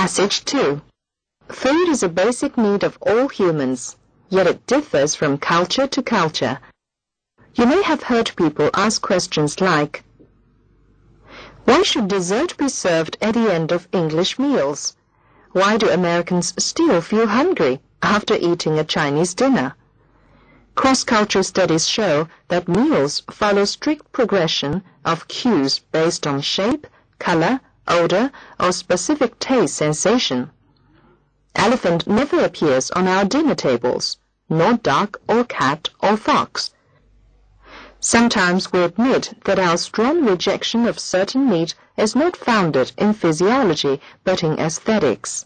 Passage 2. Food is a basic need of all humans, yet it differs from culture to culture. You may have heard people ask questions like, why should dessert be served at the end of English meals? Why do Americans still feel hungry after eating a Chinese dinner? Cross-cultural studies show that meals follow strict progression of cues based on shape, color, odor, or specific taste sensation. Elephant never appears on our dinner tables, nor duck or cat or fox. Sometimes we admit that our strong rejection of certain meat is not founded in physiology, but in aesthetics.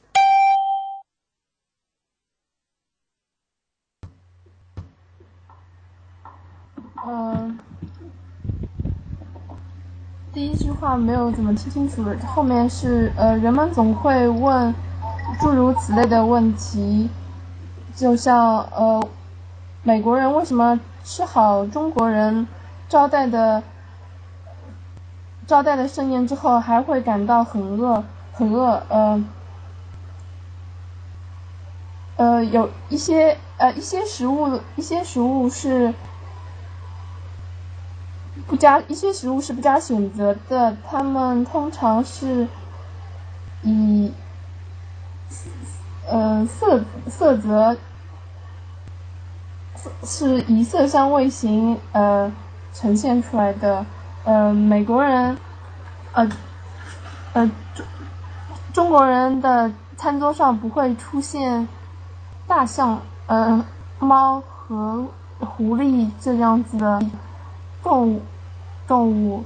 第一句话没有怎么听清楚，后面是人们总会问诸如此类的问题，就像美国人为什么吃好中国人招待的盛宴之后还会感到很饿，有一些食物是不加选择的，他们通常是以色香味形呈现出来的。美国人中国人的餐桌上不会出现大象、猫和狐狸这样子的动物，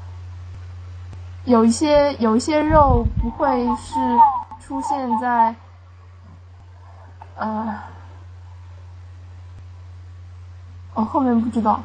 有一些肉不会是出现在后面不知道。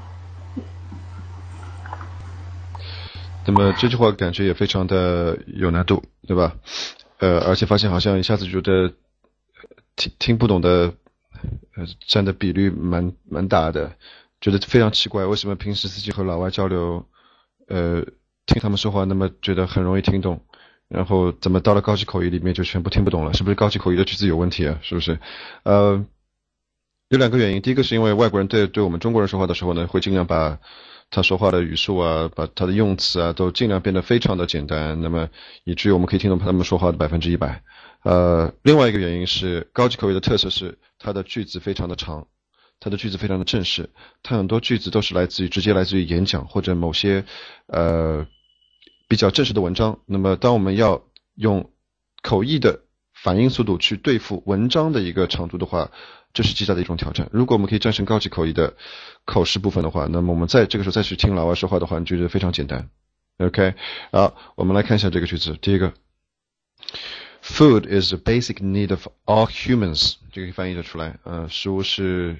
那么这句话感觉也非常的有难度，对吧？而且发现好像一下子觉得听不懂的占的比率蛮大的，觉得非常奇怪，为什么平时自己和老外交流听他们说话那么觉得很容易听懂，然后怎么到了高级口语里面就全部听不懂了？是不是高级口语的句子有问题啊？是不是？有两个原因，第一个是因为外国人对我们中国人说话的时候呢，会尽量把他说话的语速啊，把他的用词啊，都尽量变得非常的简单，那么以至于我们可以听懂他们说话的100%。另外一个原因是高级口语的特色是它的句子非常的长，它的句子非常的正式，它很多句子都是直接来自于演讲或者某些比较正式的文章。那么当我们要用口译的反应速度去对付文章的一个长度的话，这是极大的一种挑战。如果我们可以战胜高级口译的口试部分的话，那么我们在这个时候再去听老外说话的话，你觉得非常简单。OK， 好，我们来看一下这个句子。第一个 ，Food is a basic need of all humans， 这个翻译得出来。食物是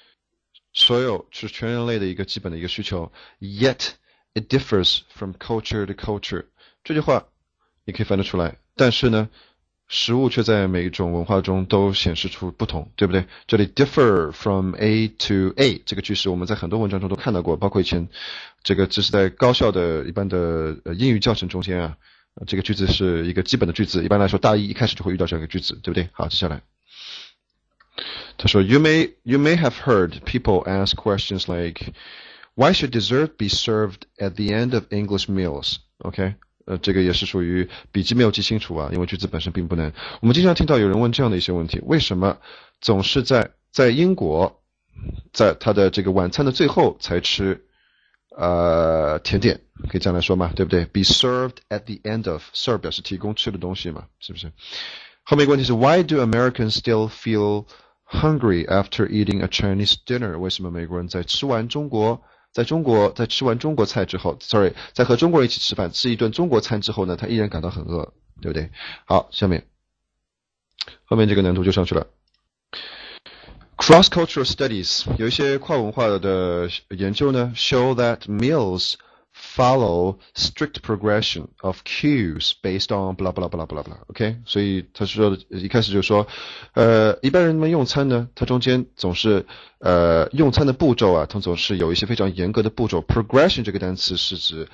全人类的一个基本的一个需求。Yet it differs from culture to culture， 这句话你可以翻得出来，但是呢，食物却在每一种文化中都显示出不同，对不对？这里 differ from A to A 这个句式我们在很多文章中都看到过，包括以前这是在高校的一般的英语教程中间啊，这个句子是一个基本的句子，一般来说大一开始就会遇到这样一个句子，对不对？好，接下来他说 You may have heard people ask questions like Why should dessert be served at the end of English meals? OK，这个也是属于笔记没有记清楚啊，因为句子本身并不难。我们经常听到有人问这样的一些问题，为什么总是在英国在他的这个晚餐的最后才吃甜点，可以这样来说嘛，对不对？ Be served at the end of， serve 表示提供吃的东西嘛，是不是？后面一个问题是 Why do Americans still feel hungry after eating a Chinese dinner？ 为什么美国人在吃完中国菜之后，在和中国人一起吃饭，吃一顿中国餐之后呢，他依然感到很饿，对不对？好，下面后面这个难度就上去了。Cross-cultural studies 有一些跨文化的研究呢 show that meals follow strict progression of cues based on blah blah blah blah blah OK， 所以他说一开始就说一般人们用餐呢，它中间总是用餐的步骤啊，它总是有一些非常严格的步骤。 Progression 这个单词是指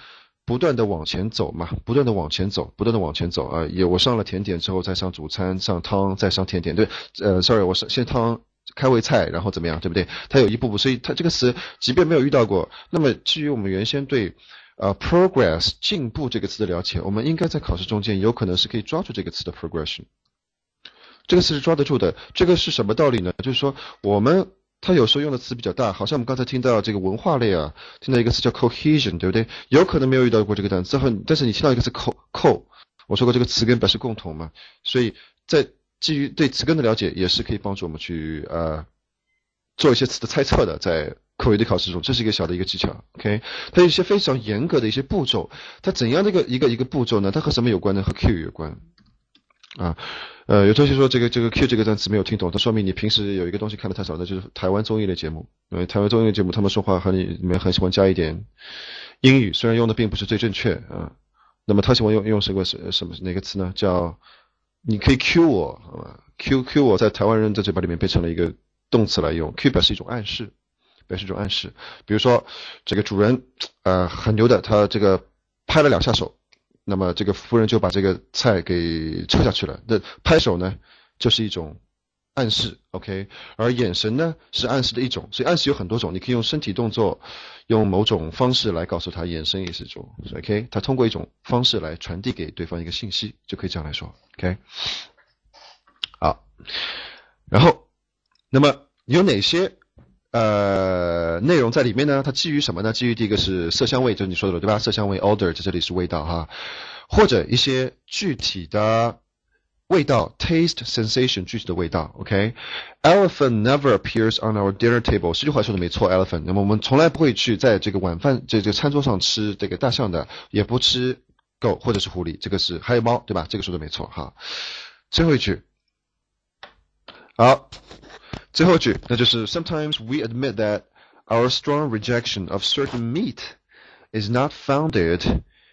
不断的往前走嘛，不断的往前走啊。我上了甜点之后再上主餐，上汤再上甜点，对，sorry， 我先汤开胃菜，然后怎么样，对不对？它有一步步，所以它这个词即便没有遇到过，那么基于我们原先对progress 进步这个词的了解，我们应该在考试中间有可能是可以抓住这个词的 progression。这个词是抓得住的，这个是什么道理呢？就是说他有时候用的词比较大，好像我们刚才听到这个文化类啊，听到一个词叫 cohesion， 对不对？有可能没有遇到过这个单词，但是你听到一个词 co， 我说过这个词根表示共同嘛，所以在基于对词根的了解，也是可以帮助我们去做一些词的猜测的，在口语的考试中，这是一个小的一个技巧。OK， 它有一些非常严格的一些步骤，它怎样的一个步骤呢？它和什么有关呢？和 Q 有关。有同学说这个 Q 这个单词没有听懂，它说明你平时有一个东西看的太少，那就是台湾综艺类节目。因为台湾综艺类节目他们说话里面很喜欢加一点英语，虽然用的并不是最正确啊。那么他喜欢用什么哪个词呢？叫你可以 Q 我，Q 我在台湾人的嘴巴里面变成了一个动词来用 ，Q 表示一种暗示，比如说这个主人很牛的，他这个拍了2下手。那么这个夫人就把这个菜给撤下去了。那拍手呢，就是一种暗示 ，OK， 而眼神呢是暗示的一种，所以暗示有很多种，你可以用身体动作，用某种方式来告诉他，眼神也是一种 ，OK， 他通过一种方式来传递给对方一个信息，就可以这样来说 ，OK。好，然后，那么有哪些内容在里面呢？它基于什么呢？基于第一个是色香味，就是你说的了，对吧？色香味 odor 在这里是味道哈，或者一些具体的味道 taste sensation 具体的味道 OK。Elephant never appears on our dinner table， 这句话说的没错 elephant， 那么我们从来不会去在这个晚饭这个餐桌上吃这个大象的，也不吃狗或者是狐狸，这个是还有猫，对吧？这个说的没错哈。最后一句，好。最后一句，那就是 Sometimes we admit that our strong rejection of certain meat is not founded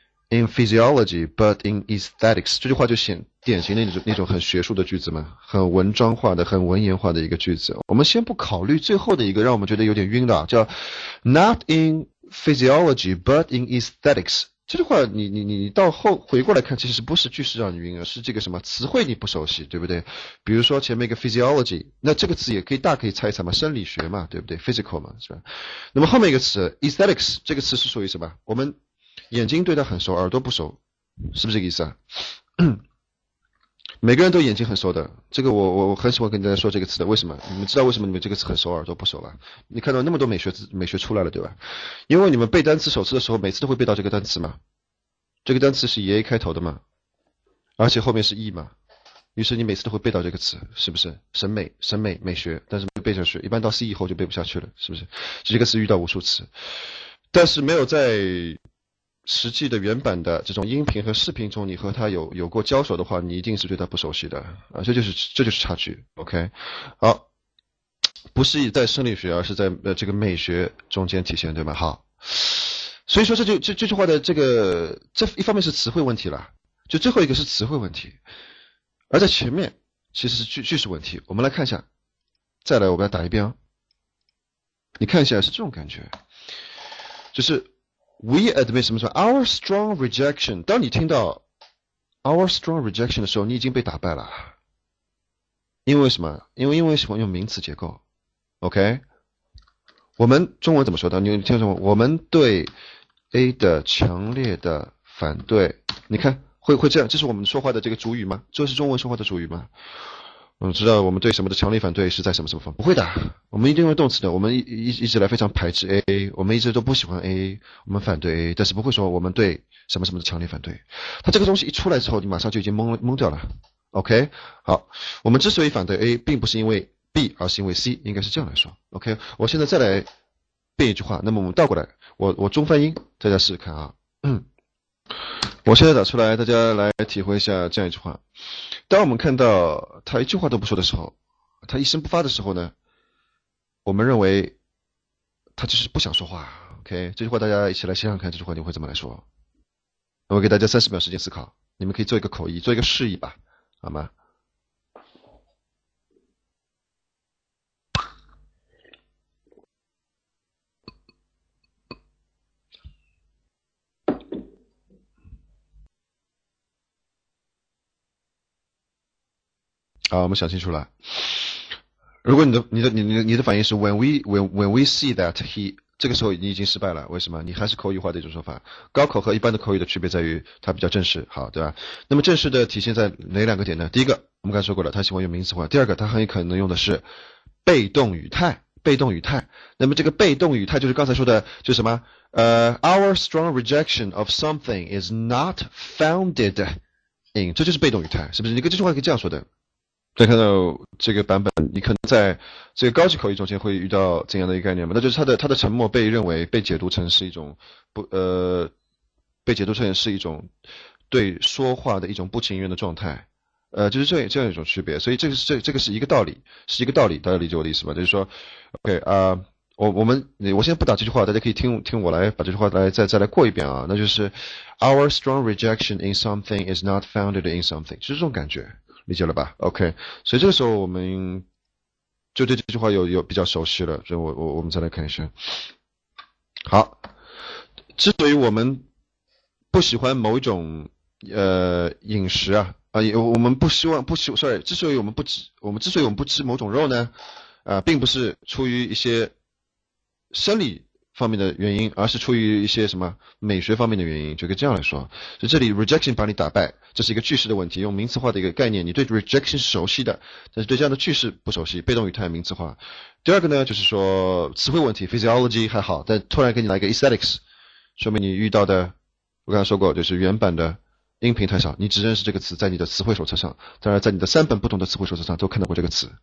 in physiology but in aesthetics。这句话就典型的那种很学术的句子嘛，很文章化的、很文言化的一个句子。我们先不考虑最后的一个让我们觉得有点晕的，叫 Not in physiology but in aesthetics。这句话你到回过来看，其实不是句式让你晕，而是这个什么词汇你不熟悉，对不对？比如说前面一个 physiology， 那这个词也可以大可以猜一猜嘛，生理学嘛，对不对 ？physical 嘛，是吧？那么后面一个词 aesthetics， 这个词是属于什么？我们眼睛对它很熟，耳朵不熟，是不是这个意思啊？每个人都眼睛很熟的，这个我很喜欢跟大家说这个词的，为什么？你们知道为什么你们这个词很熟，耳朵不熟吧？你看到那么多美学出来了，对吧？因为你们背单词首次的时候，每次都会背到这个单词嘛，这个单词是以 A 开头的嘛，而且后面是 E 嘛，于是你每次都会背到这个词，是不是？审美美学，但是没背下去，一般到 C 以后就背不下去了，是不是？这个词遇到无数次，但是没有在实际的原版的这种音频和视频中，你和他有过交手的话，你一定是对他不熟悉的啊，这就是差距 ，OK。好，不是在生理学，而是在这个美学中间体现，对吗？好，所以说这句话的这一方面是词汇问题了，就最后一个是词汇问题，而在前面其实是句式问题。我们来看一下，再来我们来打一遍啊，你看一下是这种感觉，就是。We admit 什么说 our strong rejection， 当你听到 our strong rejection 的时候，你已经被打败了。因为什么？因为喜欢用名词结构 OK。 我们中文怎么说的？你听什么？我们对 A 的强烈的反对，你看会这样，这是我们说话的这个主语吗？这是中文说话的主语吗？知道我们对什么的强烈反对是在什么方？不会的，我们一定用动词的。我们一直来非常排斥 A， 我们一直都不喜欢 A， 我们反对 A， 但是不会说我们对什么的强烈反对。它这个东西一出来之后，你马上就已经懵掉了。OK， 好，我们之所以反对 A， 并不是因为 B， 而是因为 C， 应该是这样来说。OK， 我现在再来变一句话，那么我们倒过来，我中翻英，大家试试看啊。我现在打出来，大家来体会一下这样一句话。当我们看到他一句话都不说的时候，他一声不发的时候呢，我们认为他就是不想说话。OK， 这句话大家一起来想想看，这句话你会怎么来说？我给大家30秒时间思考，你们可以做一个口译，做一个示意吧，好吗？ 好，我们想清楚了。如果你的反应是 when we see that he， 这个时候你已经失败了。为什么？你还是口语化的一种说法。高口和一般的口语的区别在于它比较正式，好，对吧？那么正式的体现在哪两个点呢？第一个，我们刚才说过了，他喜欢用名词化。第二个，他很有可能用的是被动语态。被动语态，那么这个被动语态就是刚才说的，就是什么？Our strong rejection of something is not founded in， 这就是被动语态，是不是？你跟这句话可以这样说的。再看到这个版本，你可能在这个高级口语中间会遇到怎样的一个概念吗？那就是他的沉默被认为被解读成是一种被解读成是一种对说话的一种不情愿的状态。就是这样一种区别，所以这个是一个道理，大家理解我的意思吧？就是说 ，OK 我现在不打这句话，大家可以听我来把这句话再来过一遍啊，那就是 Our strong rejection in something is not founded in something， 就是这种感觉，理解了吧 ？OK， 所以这个时候我们就对这句话有比较熟悉了，所以我们再来看一下。好，之所以我们不喜欢某一种饮食啊。我们之所以我们不吃某种肉呢，并不是出于一些生理方面的原因，而是出于一些什么美学方面的原因，就可以这样来说。所以这里 rejection 把你打败，这是一个句式的问题，用名词化的一个概念，你对 rejection 是熟悉的，但是对这样的句式不熟悉，被动语态名词化。第二个呢，就是说词汇问题 ，physiology 还好，但突然给你来个 aesthetics， 说明你遇到的，我刚才说过，就是原版的音频太少，你只认识这个词在你的词汇手册上，当然在你的3本不同的词汇手册上都看到过这个词。